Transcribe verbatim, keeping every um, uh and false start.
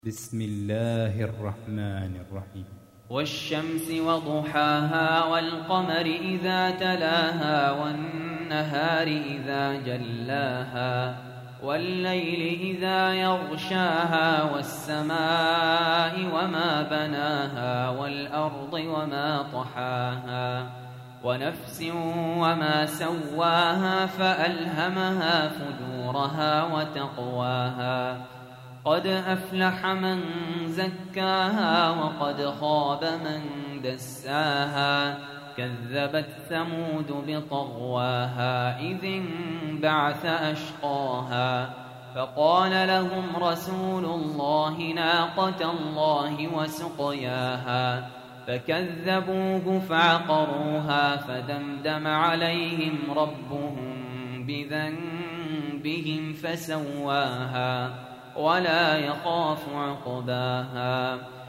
بسم الله الرحمن الرحيم. والشمس وضحاها والقمر إذا تلاها والنهار إذا جلاها والليل إذا يغشاها والسماء وما بناها والأرض وما طحاها ونفس وما سواها فألهمها فجورها وتقواها قد أفلح من زكاها وقد خاب من دساها كذبت ثمود بطغواها إذ انبعث أشقاها فقال لهم رسول الله ناقة الله وسقياها فكذبوه فعقروها فدمدم عليهم ربهم بذنبهم فسواها ولا يخاف عقباها